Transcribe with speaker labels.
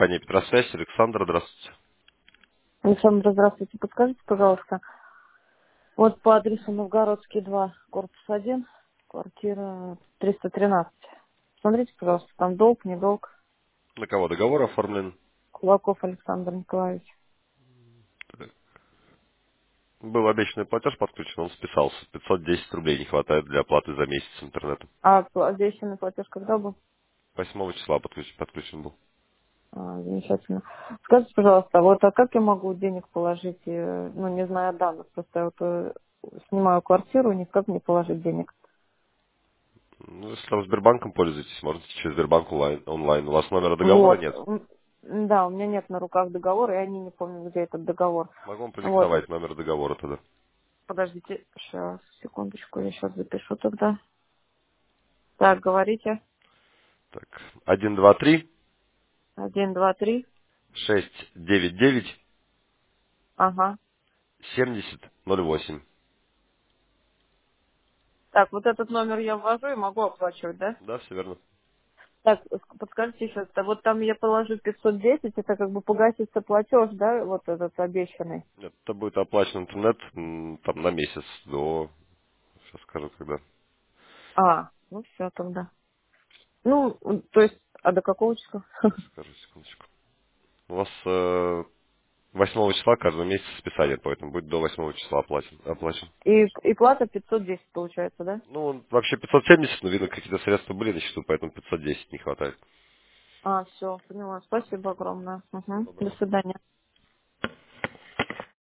Speaker 1: компания Петросвязь. Александр, здравствуйте.
Speaker 2: Александра, здравствуйте. Подскажите, пожалуйста, вот по адресу Новгородский 2, корпус 1, квартира 313. Смотрите, пожалуйста, там долг, не долг.
Speaker 1: На кого договор оформлен?
Speaker 2: Кулаков Александр Николаевич.
Speaker 1: Был обещанный платеж подключен, он списался. 510 рублей не хватает для оплаты за месяц интернета.
Speaker 2: А обещанный платеж когда был?
Speaker 1: 8 числа подключен был.
Speaker 2: Замечательно. Скажите, пожалуйста, вот а как я могу денег положить, ну, не зная данных, просто я вот снимаю квартиру, никак не положить денег.
Speaker 1: Ну, если там Сбербанком пользуетесь, можете через Сбербанк онлайн. У вас номера договора
Speaker 2: Вот.
Speaker 1: нет.
Speaker 2: Да, у меня нет на руках договора, и они не помню, где этот договор.
Speaker 1: Могу вам
Speaker 2: Вот.
Speaker 1: продиктовать номер договора тогда.
Speaker 2: Подождите, сейчас, секундочку, я сейчас запишу тогда. Так, говорите.
Speaker 1: Так, 123
Speaker 2: Один, два, три.
Speaker 1: 699
Speaker 2: Ага.
Speaker 1: 7008.
Speaker 2: Так, вот этот номер я ввожу и могу оплачивать, да?
Speaker 1: Да, все верно.
Speaker 2: Так, подскажите еще, вот там я положу 510, это как бы погасится платеж, да, вот этот обещанный.
Speaker 1: Это будет оплачен интернет там на месяц до... Сейчас скажу, когда.
Speaker 2: Ну все тогда. Ну, то есть, а до какого числа?
Speaker 1: Скажу, секундочку. У вас 8 числа каждого месяца списание, поэтому будет до 8 числа оплачен.
Speaker 2: И плата 510 получается, да?
Speaker 1: Ну, вообще 570, но видно, какие-то средства были на счету, поэтому 510 не хватает.
Speaker 2: Все, поняла. Спасибо огромное.
Speaker 1: Всего
Speaker 2: Угу. До
Speaker 1: доброго.
Speaker 2: свидания.